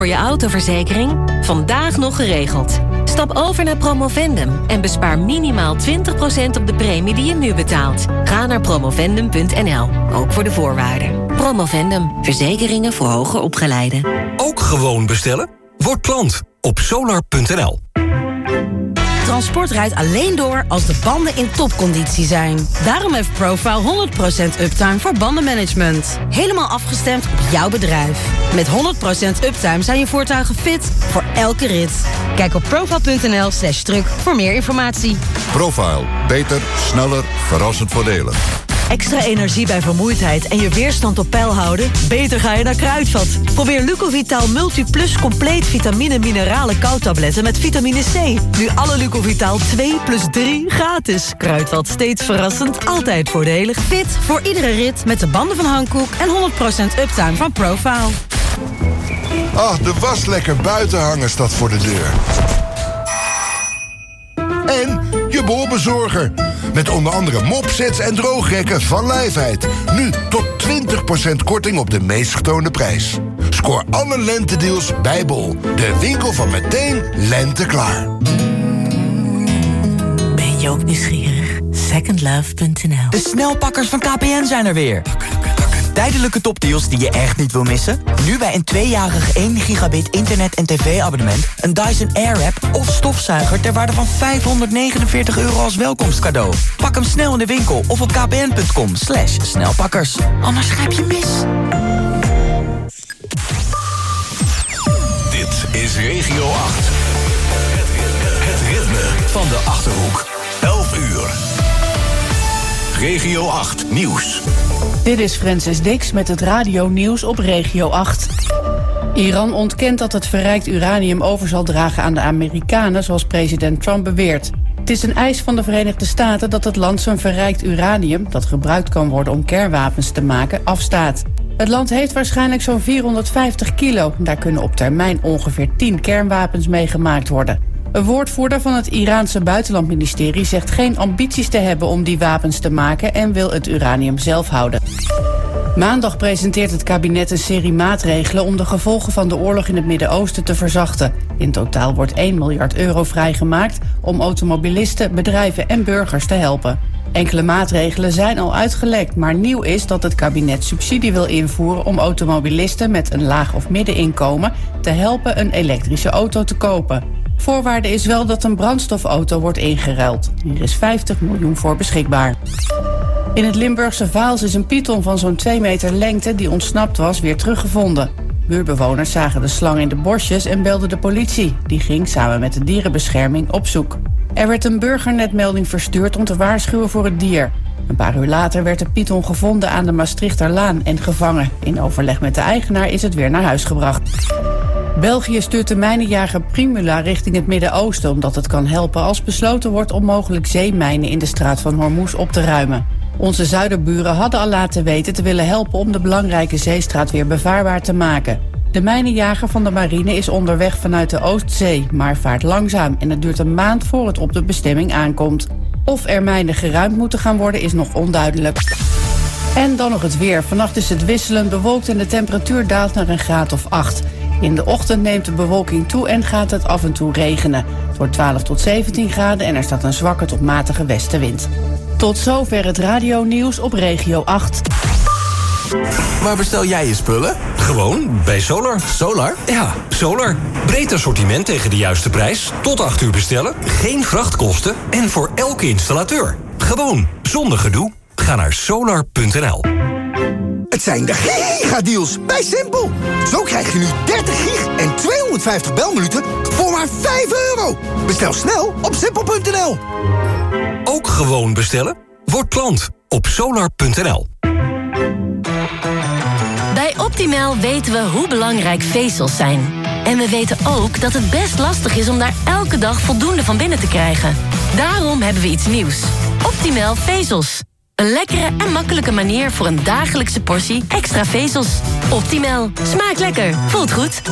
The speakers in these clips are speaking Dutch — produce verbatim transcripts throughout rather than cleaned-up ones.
Voor je autoverzekering? Vandaag nog geregeld. Stap over naar Promovendum en bespaar minimaal twintig procent op de premie die je nu betaalt. Ga naar promovendum punt n l, ook voor de voorwaarden. Promovendum, verzekeringen voor hoger opgeleiden. Ook gewoon bestellen? Word klant op solar punt n l. Transport rijdt alleen door als de banden in topconditie zijn. Daarom heeft Profile honderd procent uptime voor bandenmanagement. Helemaal afgestemd op jouw bedrijf. Met honderd procent uptime zijn je voertuigen fit voor elke rit. Kijk op profile punt n l slash truck voor meer informatie. Profile. Beter, sneller, verrassend voordelig. Extra energie bij vermoeidheid en je weerstand op peil houden? Beter ga je naar Kruidvat. Probeer Lucovitaal Multiplus compleet vitamine mineralen koudtabletten met vitamine C. Nu alle Lucovitaal twee plus drie gratis. Kruidvat, steeds verrassend, altijd voordelig. Fit voor iedere rit met de banden van Hankook en honderd procent uptime van Profile. Ach, de was lekker buiten hangen staat voor de deur. En je boorbezorger. Met onder andere mopsets en droogrekken van Lijfheid. Nu tot twintig procent korting op de meest getoonde prijs. Scoor alle lentedeals bij Bol. De winkel van meteen lente klaar. Ben je ook nieuwsgierig? second love punt n l. De snelpakkers van K P N zijn er weer. Tijdelijke topdeals die je echt niet wil missen? Nu bij een tweejarig één gigabit internet- en tv-abonnement... een Dyson Airwrap of stofzuiger ter waarde van vijfhonderdnegenenveertig euro als welkomstcadeau. Pak hem snel in de winkel of op kpn punt com slash snelpakkers. Anders grijp je mis. Dit is Regio acht. Het ritme, het ritme van de Achterhoek. elf uur. Regio acht Nieuws. Dit is Francis Dix met het radio-nieuws op Regio acht. Iran ontkent dat het verrijkt uranium over zal dragen aan de Amerikanen, zoals president Trump beweert. Het is een eis van de Verenigde Staten dat het land zijn verrijkt uranium, dat gebruikt kan worden om kernwapens te maken, afstaat. Het land heeft waarschijnlijk zo'n vierhonderdvijftig kilo. Daar kunnen op termijn ongeveer tien kernwapens mee gemaakt worden. Een woordvoerder van het Iraanse buitenlandministerie zegt geen ambities te hebben om die wapens te maken en wil het uranium zelf houden. Maandag presenteert het kabinet een serie maatregelen om de gevolgen van de oorlog in het Midden-Oosten te verzachten. In totaal wordt één miljard euro vrijgemaakt om automobilisten, bedrijven en burgers te helpen. Enkele maatregelen zijn al uitgelekt, maar nieuw is dat het kabinet subsidie wil invoeren om automobilisten met een laag of middeninkomen te helpen een elektrische auto te kopen. Voorwaarde is wel dat een brandstofauto wordt ingeruild. Er is vijftig miljoen voor beschikbaar. In het Limburgse Vaals is een python van zo'n twee meter lengte die ontsnapt was weer teruggevonden. Buurbewoners zagen de slang in de bosjes en belden de politie. Die ging samen met de dierenbescherming op zoek. Er werd een burgernetmelding verstuurd om te waarschuwen voor het dier. Een paar uur later werd de python gevonden aan de Maastrichterlaan en gevangen. In overleg met de eigenaar is het weer naar huis gebracht. België stuurt de mijnenjager Primula richting het Midden-Oosten, omdat het kan helpen als besloten wordt om mogelijk zeemijnen in de straat van Hormuz op te ruimen. Onze zuiderburen hadden al laten weten te willen helpen om de belangrijke zeestraat weer bevaarbaar te maken. De mijnenjager van de marine is onderweg vanuit de Oostzee, maar vaart langzaam en het duurt een maand voor het op de bestemming aankomt. Of er mijnen geruimd moeten gaan worden is nog onduidelijk. En dan nog het weer. Vannacht is het wisselend bewolkt en de temperatuur daalt naar een graad of acht. In de ochtend neemt de bewolking toe en gaat het af en toe regenen. Het wordt twaalf tot zeventien graden en er staat een zwakke tot matige westenwind. Tot zover het radionieuws op Regio acht. Waar bestel jij je spullen? Gewoon, bij Solar. Solar? Ja, Solar. Breed assortiment tegen de juiste prijs. Tot acht uur bestellen. Geen vrachtkosten. En voor elke installateur. Gewoon, zonder gedoe. Ga naar solar punt n l. Het zijn de gigadeals bij Simpel. Zo krijg je nu dertig gig en tweehonderdvijftig belminuten voor maar vijf euro. Bestel snel op simpel punt n l. Ook gewoon bestellen? Word klant op solar punt n l. Bij Optimal weten we hoe belangrijk vezels zijn. En we weten ook dat het best lastig is om daar elke dag voldoende van binnen te krijgen. Daarom hebben we iets nieuws. Optimal vezels. Een lekkere en makkelijke manier voor een dagelijkse portie extra vezels. Optimal. Smaakt lekker. Voelt goed.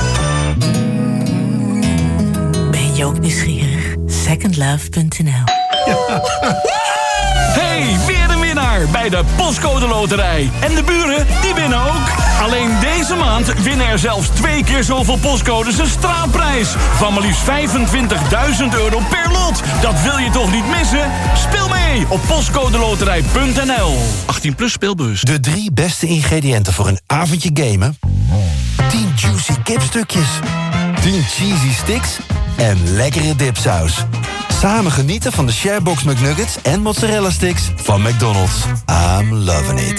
Ben je ook nieuwsgierig? second love punt n l. Hey, weer een winnaar! jaar bij de Postcode Loterij. En de buren, die winnen ook. Alleen deze maand winnen er zelfs twee keer zoveel postcodes een straatprijs. Van maar liefst vijfentwintigduizend euro per lot. Dat wil je toch niet missen? Speel mee op postcodeloterij punt n l. achttien plus speelbus. De drie beste ingrediënten voor een avondje gamen. tien juicy kipstukjes. tien cheesy sticks. En lekkere dipsaus. Samen genieten van de Sharebox McNuggets en mozzarella sticks van McDonald's. I'm loving it.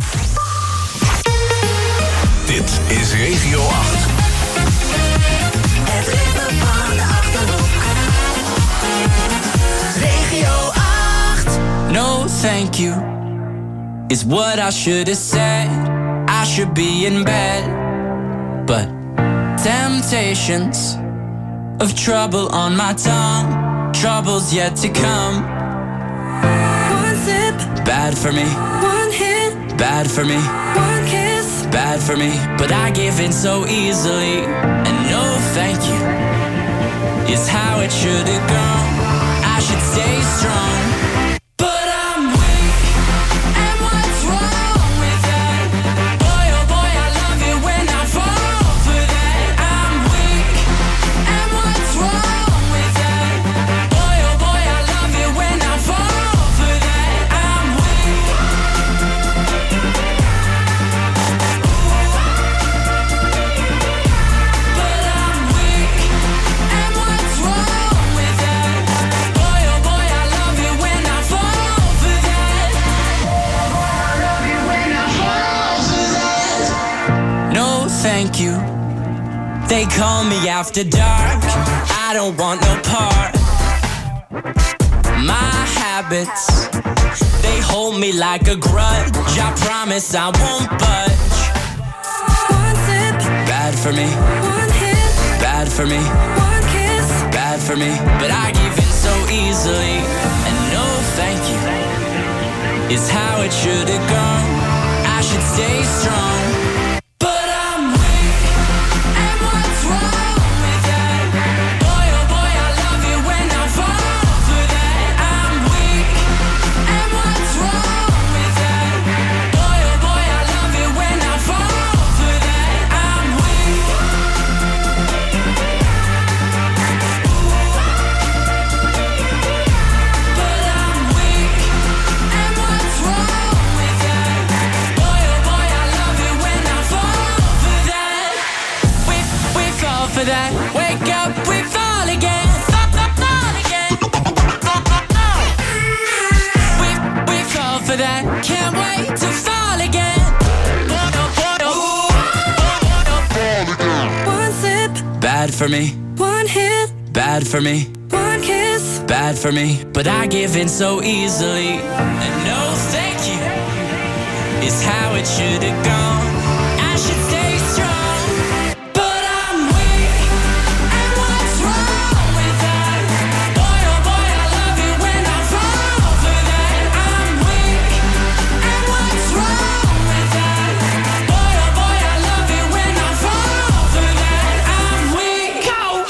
Dit is Regio acht. Het ritme van de Achterhoek. Regio acht. No thank you is what I should have said. I should be in bed, but temptations of trouble on my tongue. Trouble's yet to come. One sip, Bad for me. one hit, Bad for me. one kiss. Bad for me, but I give in so easily. And no thank you is how it should have gone. I should stay strong, but I'm weak. And what's wrong with that? Boy, oh boy, I love it when I fall for that. I'm weak. And what's wrong with that? Boy, oh boy, I love it when I fall for that. I'm weak. But I'm weak. And what's wrong with that? Boy, oh boy, I love it when I fall for that. I love it when I fall for that. No, thank you. They call me after dark. I don't want no part. My habits, they hold me like a grudge. I promise I won't budge. One sip, Bad for me, one hit, bad for me, one kiss. bad for me. But I give in so easily. And no thank you is how it should have gone. I should stay strong, but I'm weak. And what's wrong with that? Boy, oh boy, I love it when I fall for that. I'm weak. And what's wrong with that? Boy, oh boy, I love it when I fall for that. I'm weak. But I'm weak. And what's wrong with that? Boy, oh boy, I love it when I fall for that. We, we fall for that. Wake up, we fall again. Fall, fall, fall again. We, we fall for that. Can't wait to fall again. One sip, Bad for me, one hit, bad for me, one kiss. bad for me. But I give in so easily. And no thank you is how it should have gone. I should stay strong, but I'm weak. And what's wrong with that? Boy, oh boy, I love it when I fall for that. I'm weak. And what's wrong with that? Boy, oh boy, I love it when I fall for that. I'm weak.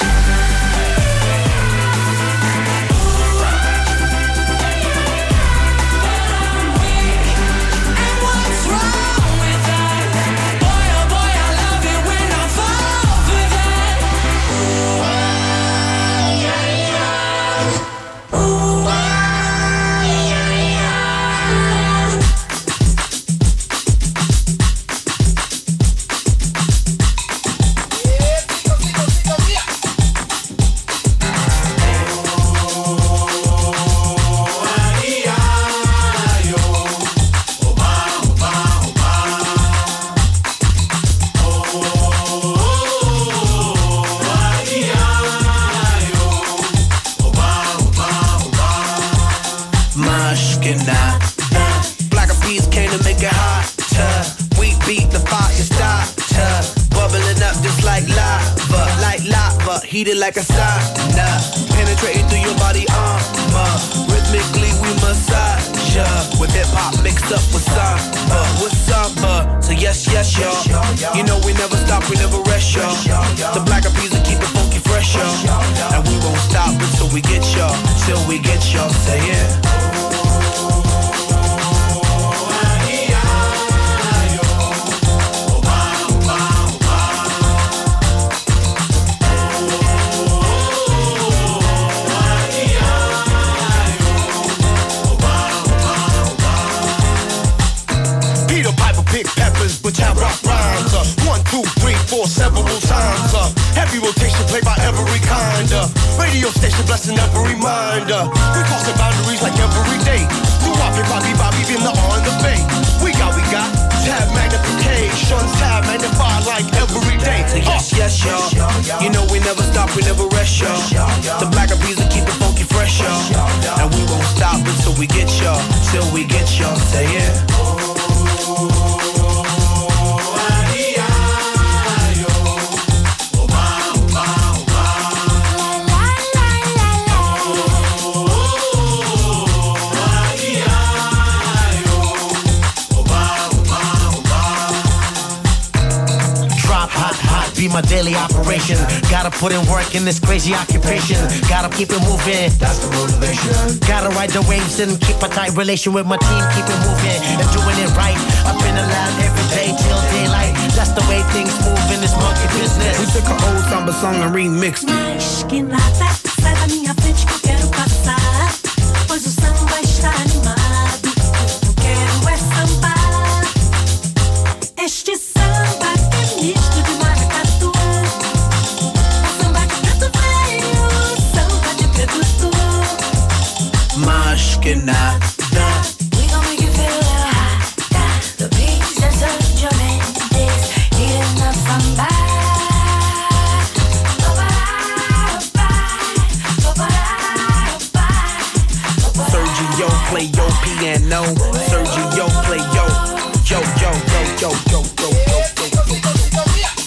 And what's wrong with that? Boy, oh boy, I love it when I fall for that. Mushkina. Black of peas came to make it hotter. We beat the fire starter. Bubbling up just like lava. Like lava, heated like a sauna. Penetrating through your body armor. Rhythmically we massage ya. With hip hop mixed up with samba. With samba. So yes, yes, y'all. You know we never stop, we never rest, y'all. The black of peas will keep it funky fresh, y'all. And we won't stop until we get y'all. Till we get y'all. Say yeah. times. Uh, heavy rotation played by every kind. Uh, radio station blessing every mind. Uh, we crossing boundaries like every day. Do Bobby, Bobby, Bobby, in the on the bay. We got, we got tab magnification, tab magnified like every day. Uh. Yes, yes, y'all. You know we never stop, we never rest, y'all. The Black Eyed Peas will keep it funky fresh, y'all. And we won't stop until we get y'all, till we get y'all. Say it. Be my daily operation. Gotta put in work in this crazy occupation. Gotta keep it moving. That's the motivation. Gotta ride the waves and keep a tight relation with my team. Keep it moving and doing it right. Up in the lab every day till daylight. That's the way things move in this monkey business. We took an old samba song and remixed it. Mas que nada, sai da minha frente que eu quero passar. Pois o samba está animado. Eu quero é sambar. Este samba que é misto de maracatu. Samba de preto veio, samba de preto tu. Mas que nada. We gon' make you feel a little hot. The beats are such your mendes, eating up samba. Sergio play your piano. Sergio play yo, yo, yo, yo, yo, yo, yo, yo, yo.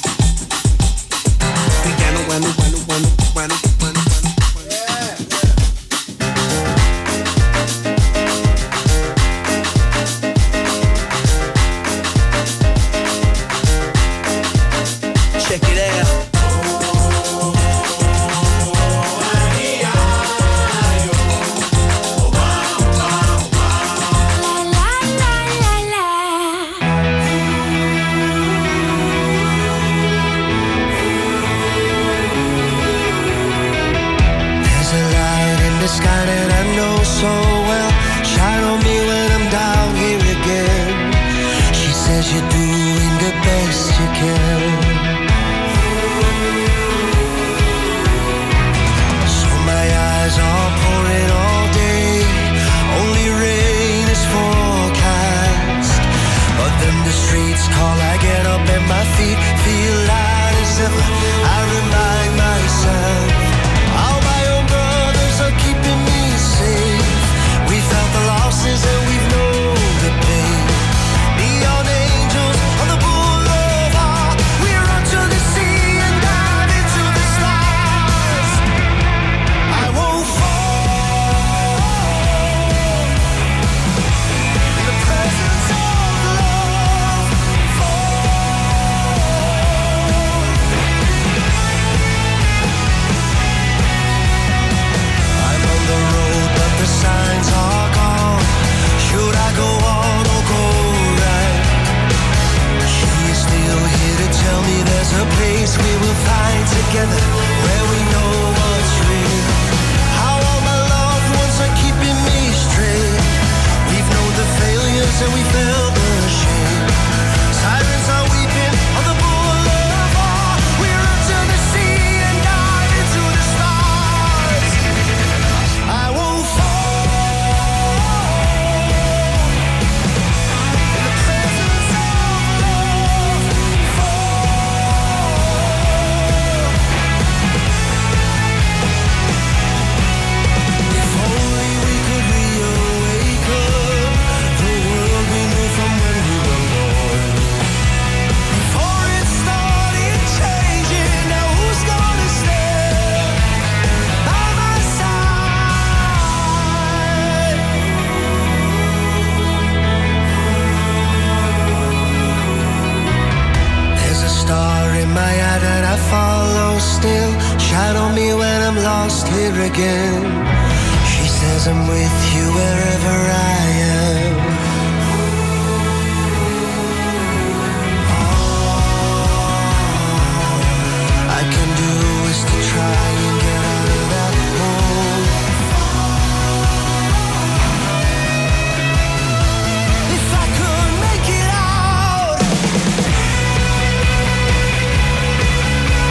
Piano, piano, piano, piano, piano, piano. Check it out. Sky that I know so well, shine on me when I'm down here again. She says you're doing the best you can. So my eyes are pouring all day, only rain is forecast. But then the streets call, I get up and my feet feel light as ever. I remind myself how my own brothers are keeping me safe. We felt the losses and we've known the pain. Neon angels on the boulevard. We run to the sea and dive into the stars. I won't fall in the presence of love. I'm on the road, but the signs are gone. Should I go on or go right? She is still here to tell me there's a place we will find together, where we know what's real. How all my loved ones are keeping me straight. We've known the failures and we felt the shame. Sirens are weeping on the boulevard. We run to the sea and dive into the stars. I won't fall in the presence of love. If only we could reawaken the world we knew from when we were born. Before it started changing, now who's gonna stand by my side? There's a star in my eye that I follow still. Shine on me when I'm lost here again. She says I'm with you wherever I am. All I can do is to try and get out of that hole. If I could make it out.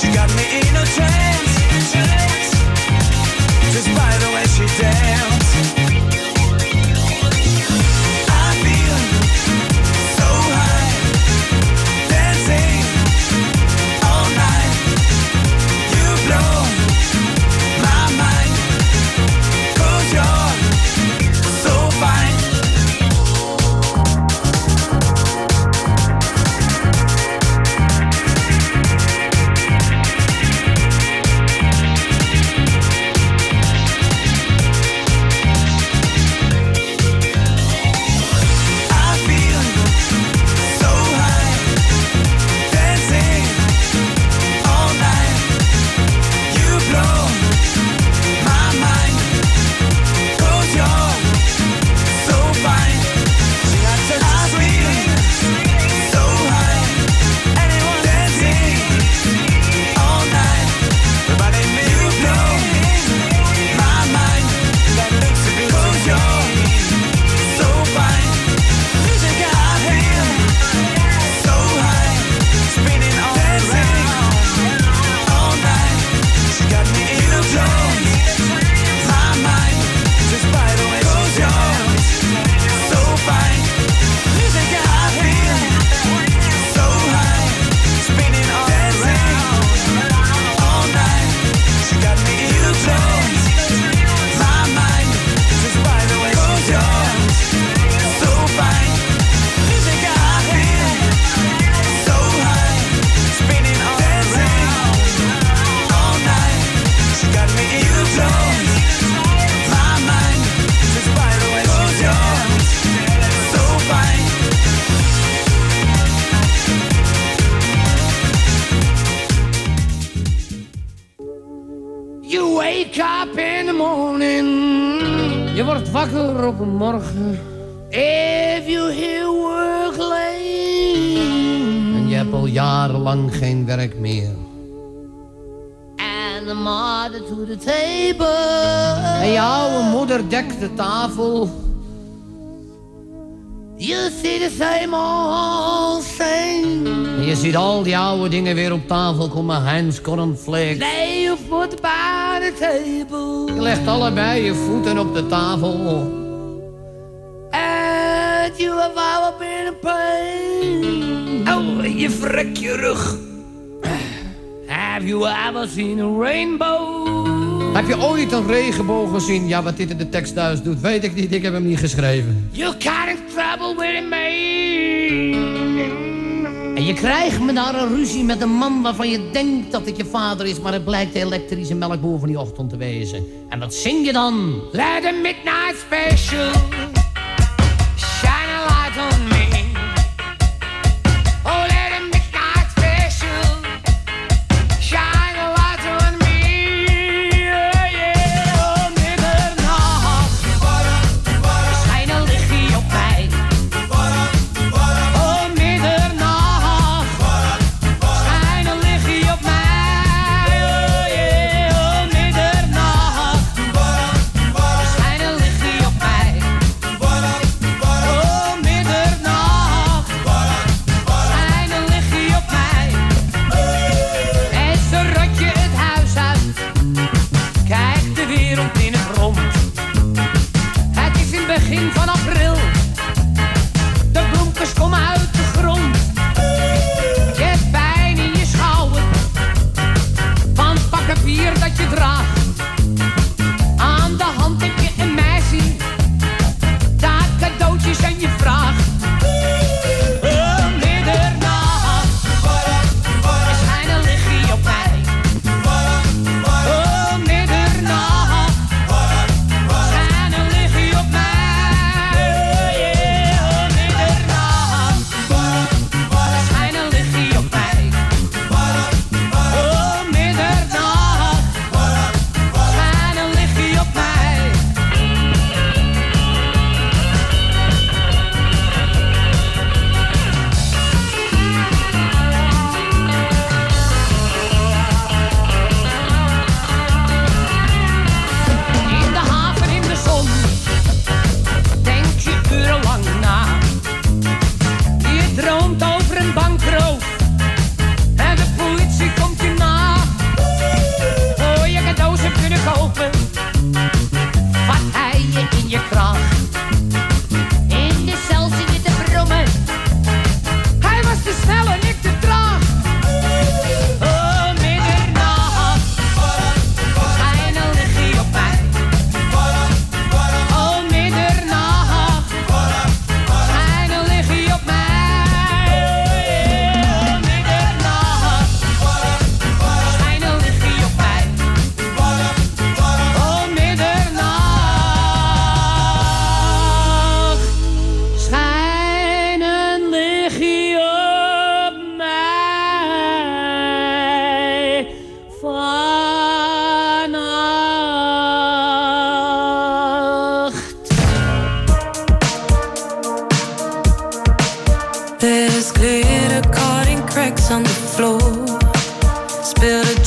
She got me in a trance, just by the way she danced. I feel so high, dancing all night. You blow my mind, 'cause you're so fine. You wake up in the morning. Je wordt wakker op een morgen. If you hear work late. En je hebt al jarenlang geen werk meer. And the mother to the table. En je oude moeder dekt de tafel. You see the same old thing. En je ziet al die oude dingen weer op tafel komen. Heinz cornflakes. Lay your foot by the table. Je legt allebei je voeten op de tafel. And you have ever been in pain. Oh, je vrek je rug. Have you ever seen a rainbow? Heb je ooit een regenboog gezien? Ja, wat dit in de tekst thuis doet, weet ik niet. Ik heb hem niet geschreven. You got in trouble with me. En je krijgt me daar een ruzie met een man waarvan je denkt dat het je vader is, maar het blijkt de elektrische melkboer van die ochtend te wezen. En wat zing je dan? Let the midnight special shine a light on me. Oh, let the midnight special shine a light on me. Oh, yeah, oh, middernacht. Schijn een lichtje op mij. Oh, middernacht. Schijn een lichtje op mij. Oh, yeah, oh, middernacht. Schijn een lichtje op mij. Oh, middernacht.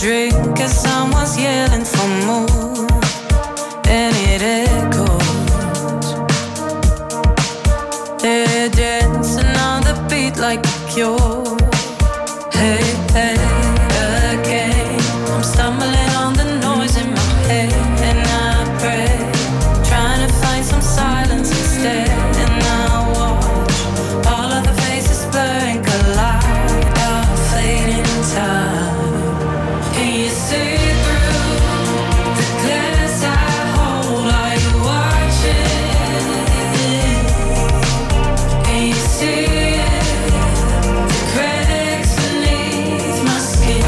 drink as someone's yelling for more, and it echoes. They're dancing on the beat like a cure. Hey, hey, again, I'm stumbling on the noise in my head, and I pray, trying to find some silence instead. And I watch all of the faces blur and collide, out fading time. Can you see through the glass I hold? Are you watching? Can you see it? The cracks beneath my skin.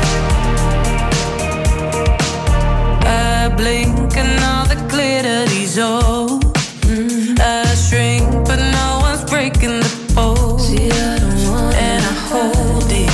I blink and all the glitter dissolves. I shrink, but no one's breaking the fold. See, I don't want and I hold it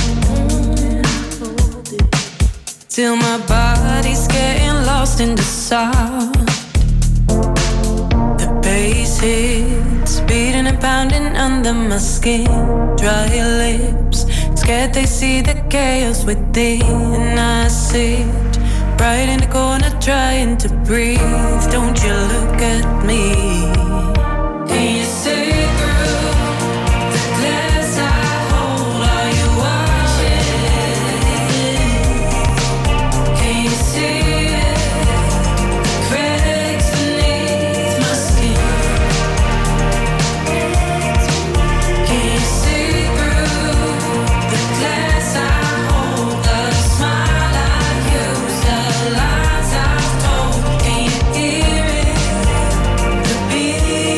till my body's getting lost in the sound. The bass hits, beating and pounding under my skin. Dry lips, scared they see the chaos within. And I sit right in the corner trying to breathe. Don't you look at me. Can you see through the glass I hold? Are you watching? Can you see it? The cracks beneath my skin. Can you see through the glass I hold? The smile I use, the lies I've told. Can you hear it? The beat.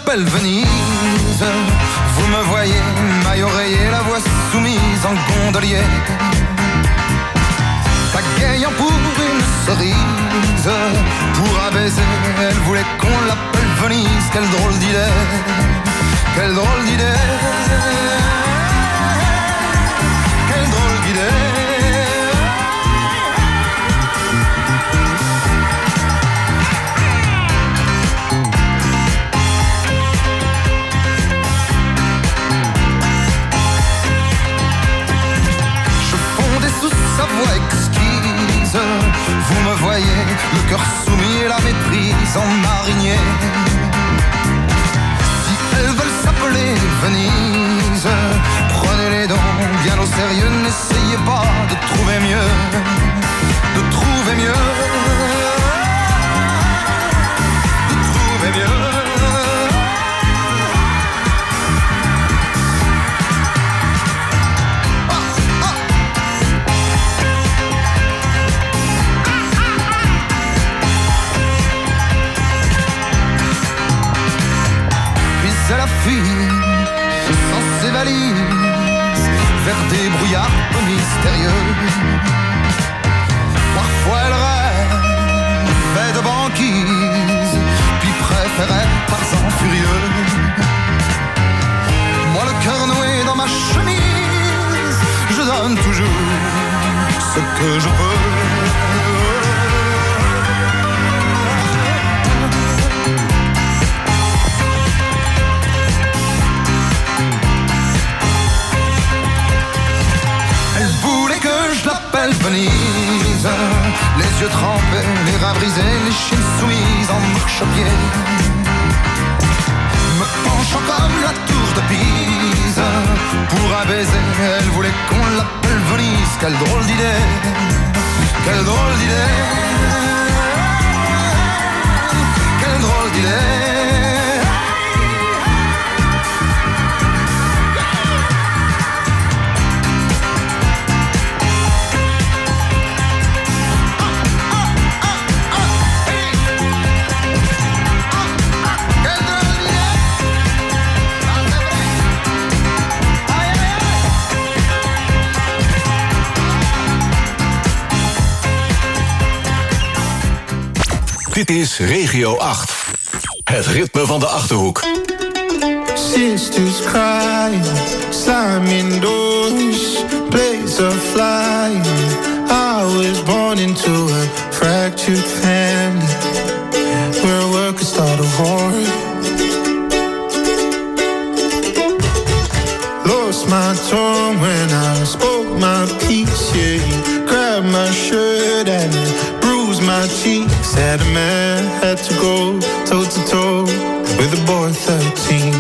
l'appelle Venise. Vous me voyez, maille oreiller, la voix soumise en gondolier. Pagayant pour une cerise, pour un baiser, elle voulait qu'on l'appelle Venise. Quelle drôle d'idée, quelle drôle d'idée, quelle drôle d'idée. Sa voix exquise, vous me voyez, le cœur soumis et la méprise en marinier. Si elles veulent s'appeler Venise, prenez-les donc bien au sérieux, n'essayez pas de trouver mieux, de trouver mieux, de trouver mieux. C'est la fuite sans ses valises vers des brouillards peu mystérieux. Parfois elle rêvait de banquise, puis préférait Tarzan furieux. Moi le cœur noué dans ma chemise, je donne toujours ce que je peux. Venise, les yeux trempés, les reins brisés, les chines soumises en marche-pied. Me penchant comme la tour de Pise, pour un baiser, elle voulait qu'on l'appelle Venise. Quelle drôle d'idée, quelle drôle d'idée, quelle drôle d'idée. Dit is Regio acht. Het ritme van de Achterhoek. Sisters crying, slamming doors, blades are flying. I was born into a fractured family where workers start a war. Lost my tongue when I spoke my piece, yeah. You grabbed my shirt and bruised my cheeks. Said a man had to go toe to toe with a boy thirteen.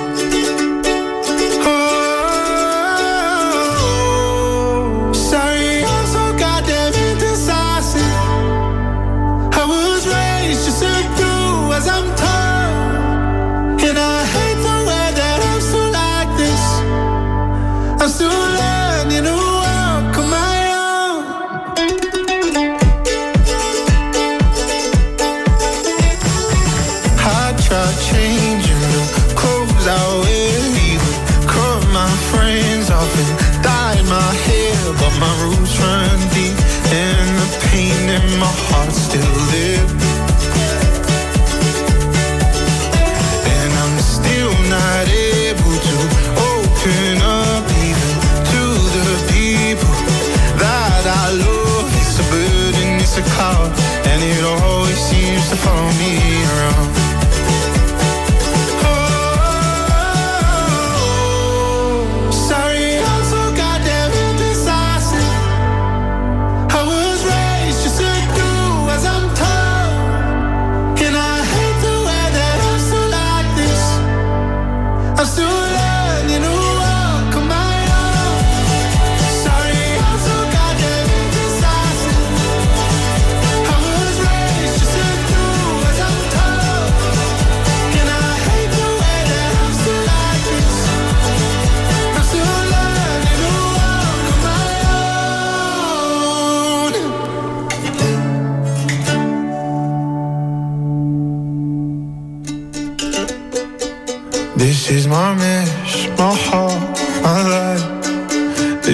Oh, sorry, I'm so goddamn indecisive. I was raised just to do as I'm told, and I hate the way that I'm still like this. I'm still learning to walk on my own. I tried changing the clothes I wear, even cut my friends off and dyed my hair, but my roots run deep and the pain in my heart still lives. And I'm still not able to open up even to the people that I love. It's a burden, it's a cloud, and it always seems to follow me around. Oh, sorry, I'm so goddamn indecisive. I was raised just to do as I'm told, and I hate the way that I'm still like this. I'm still learning to walk on my own. Sorry, I'm so goddamn indecisive. I was raised just to do as I'm told,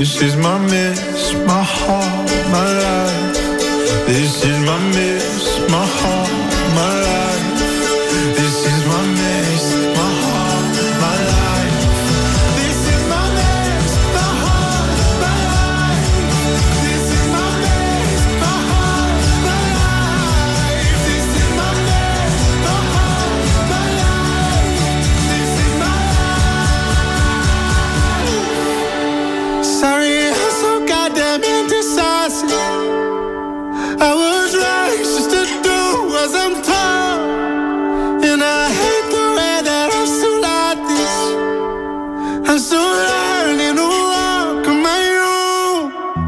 This is my miss, my heart, my life. This is my miss, my heart, my life. This is my miss, my heart, my life. This is my miss, my heart, my life. This is my miss, my heart, my life. This is my miss, my heart, my life. This is my life. Sorry, I'm so goddamn indecisive. I was raised just to do as I'm told, and I hate the way that I'm still like this. I'm still learning to walk on my own.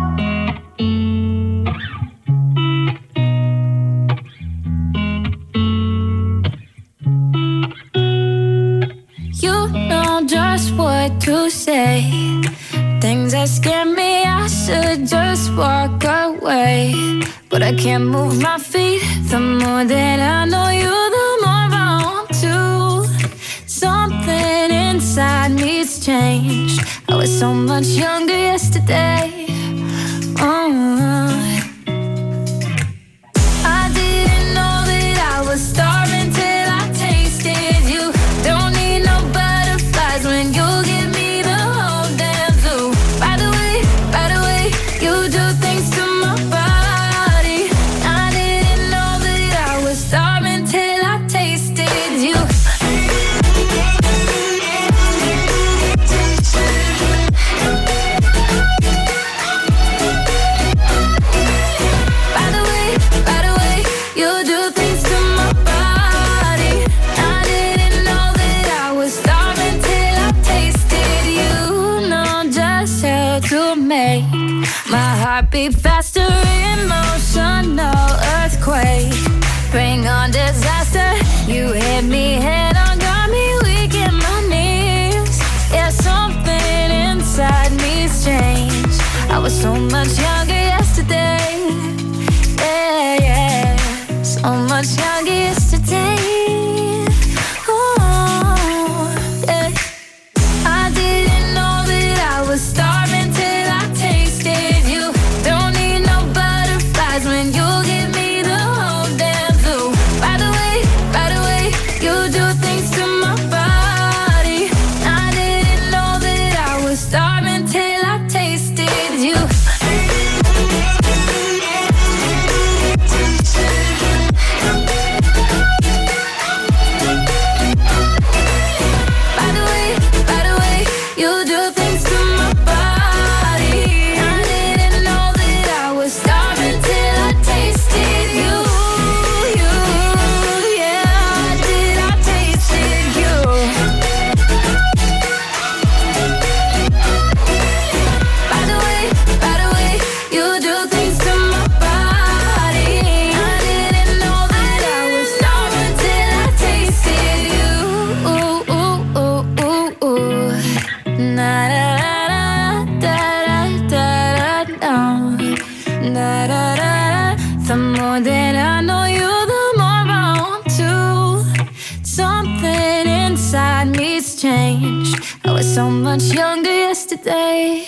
You know just what to say. Things that scare me, I should just walk away. But I can't move my feet. The more that I know you, the more I want to. Something inside me's changed. I was so much younger yesterday. Oh. I didn't know that I was starving till I tasted you. Don't need no butterflies when you give me the whole damn zoo. By the way, by the way, you do things to my body. I didn't know that I was starving till I tasted you. By the way, by the way, you do things to my body. I didn't know that I was starving till I tasted you. Know just how to make my heart beat faster, emotional earthquake. Bring on disaster. You hit me head on, got me weak in my knees. Yeah, something inside me's changed. I was so much younger yesterday. Yeah, yeah, so much younger yesterday. Oh, yeah. I didn't know that I was starving till I tasted you. Don't need no butterflies when you give me the whole damn zoo. By the way, by the way, you do things to my body. I didn't know that I was starving till I tasted you. By the way, by the way, you do things to my body. I didn't know that I was starving till I tasted you. You, yeah, did I tasted you? By the way, by the way, you do things to my body. I didn't know that I was starving till I tasted you. Ooh, ooh, ooh, ooh, ooh. Na da da da da da da. Na da da da. The more that I know you, the more I want to. Something inside me's changed. I was so much younger yesterday.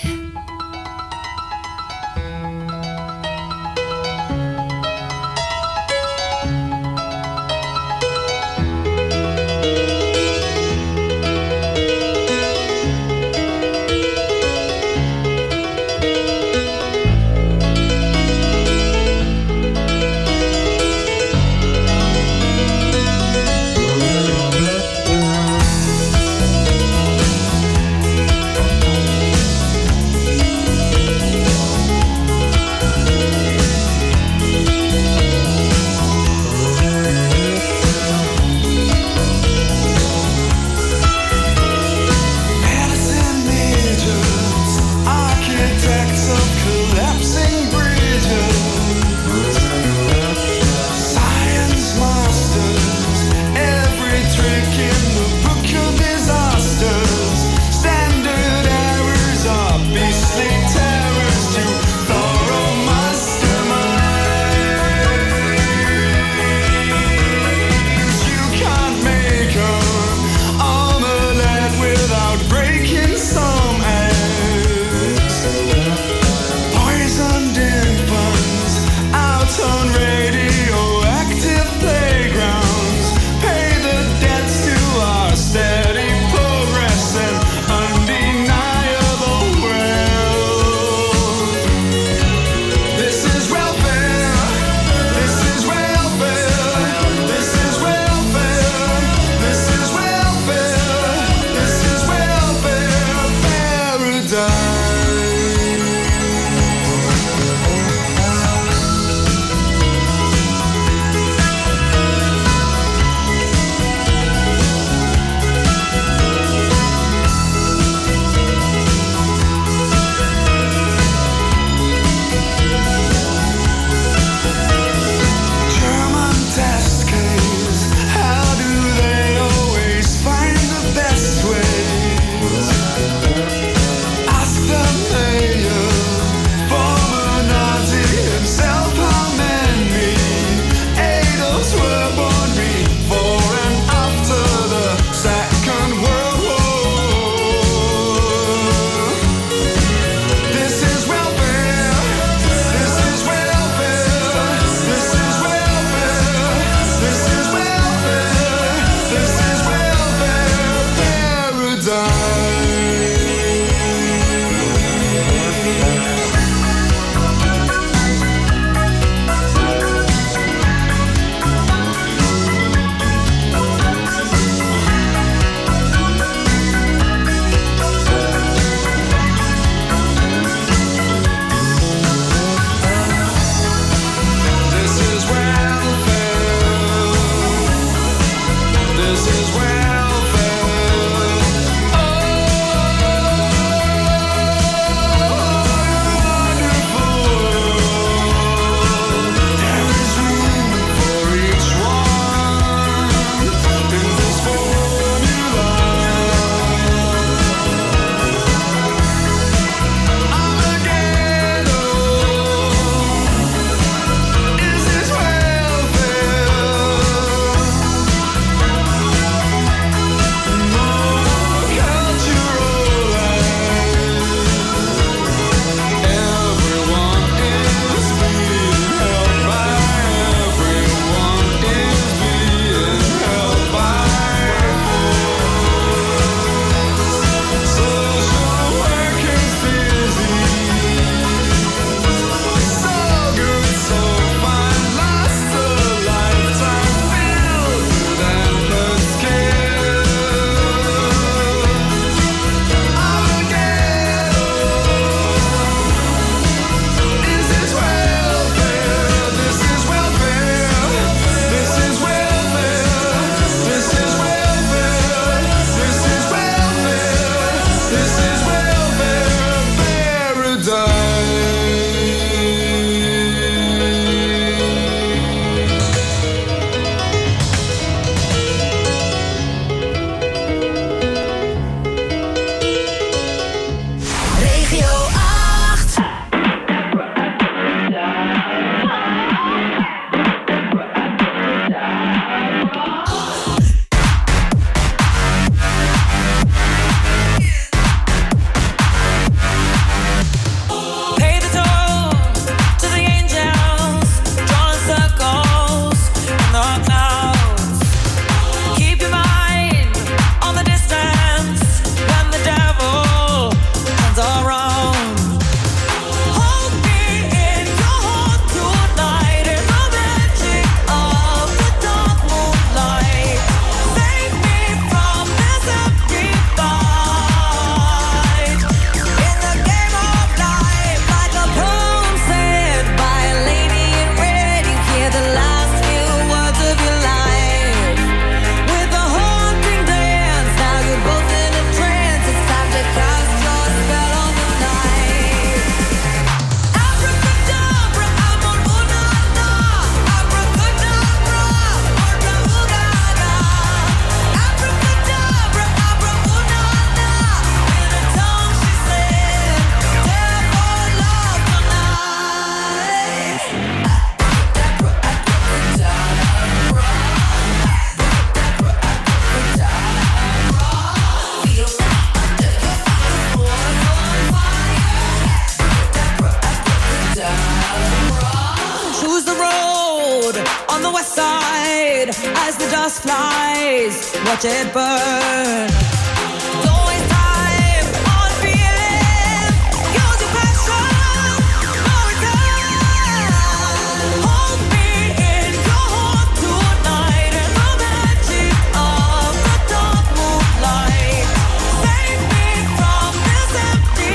west side as the dust flies. Watch it burn. Don't waste time on feeling. Use your passion. No return. Hold me in your heart tonight in the magic of the dark moonlight. Save me from this empty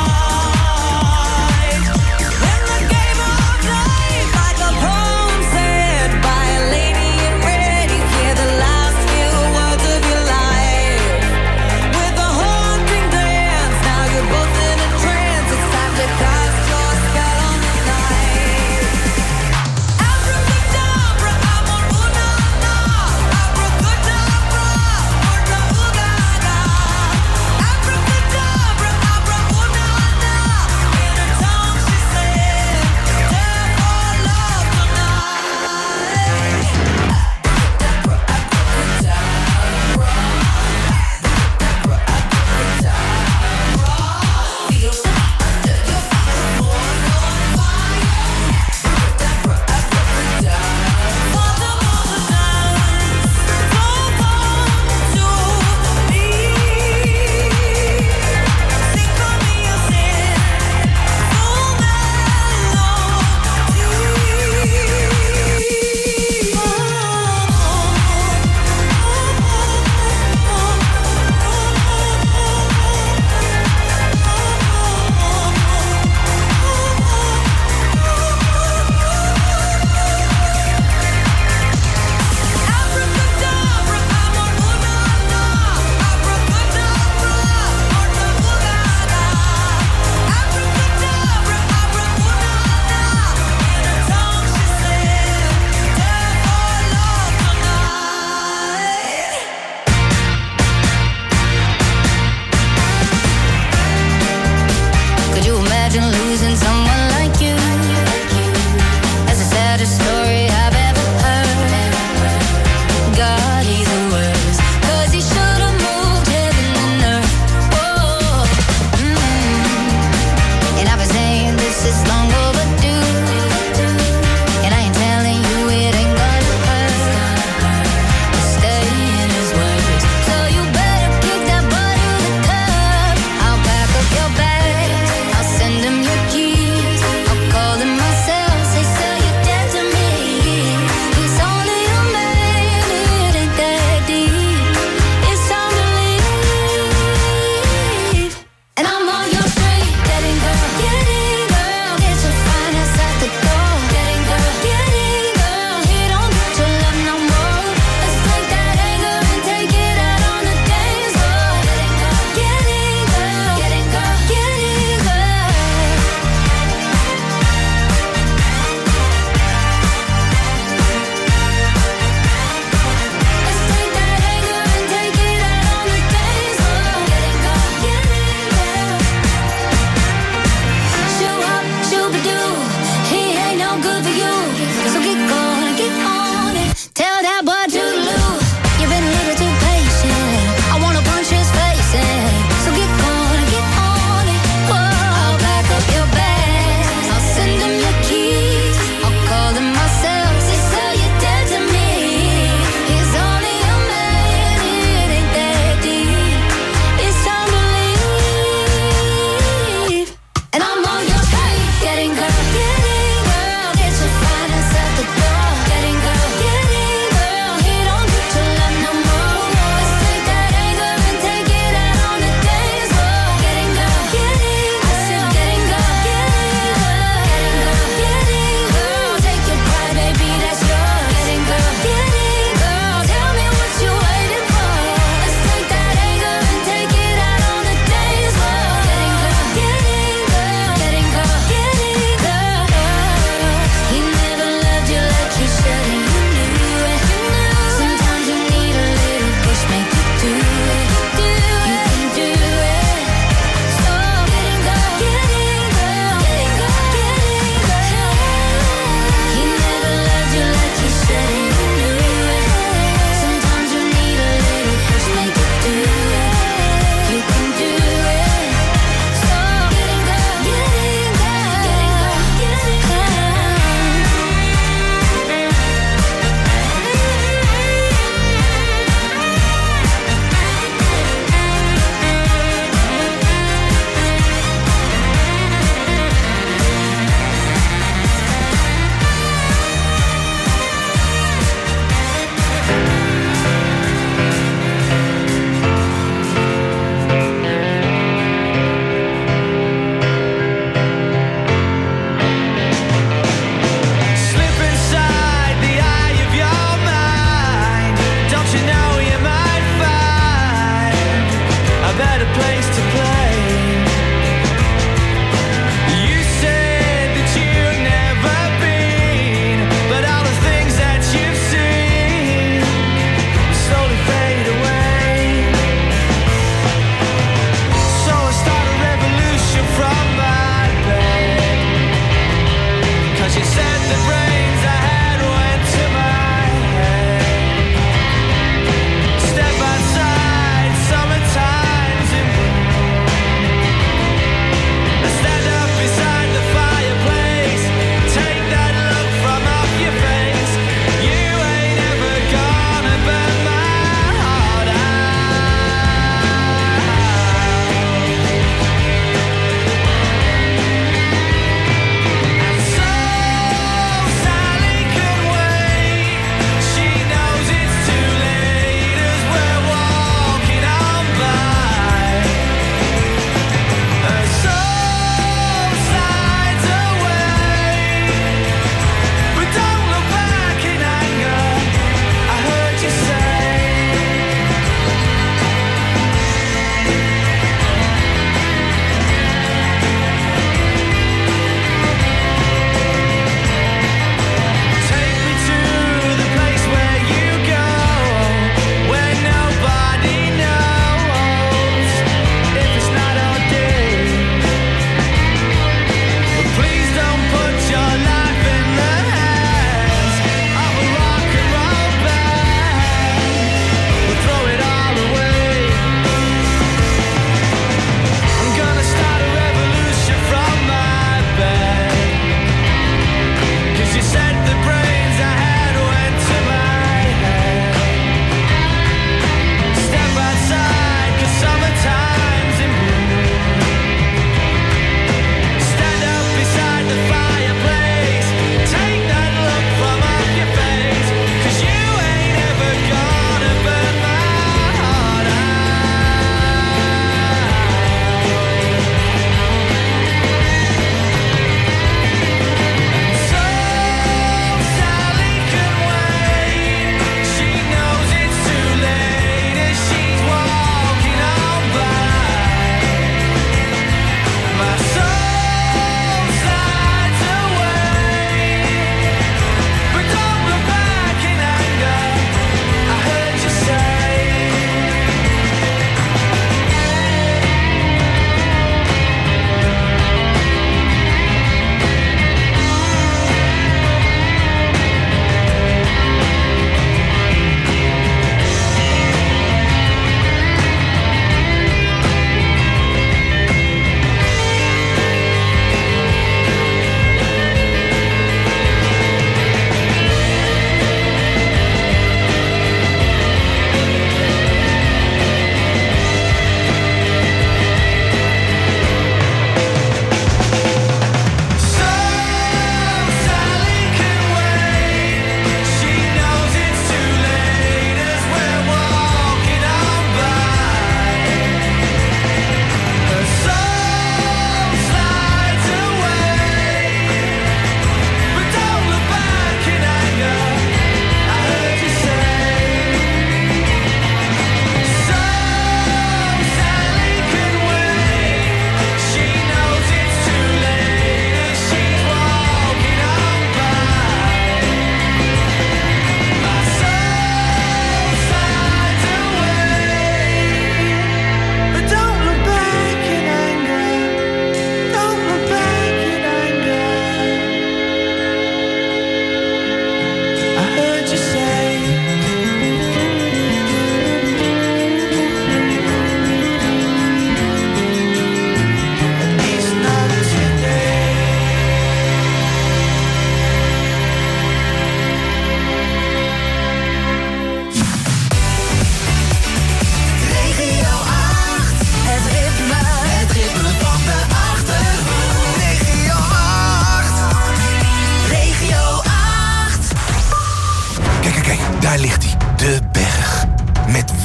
fight. In the game of life, like a poem said by a lady in red, you hear the last few words of your life.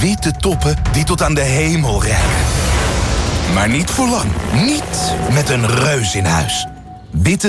witte toppen die tot aan de hemel reiken. Maar niet voor lang. Niet met een reus in huis. Witte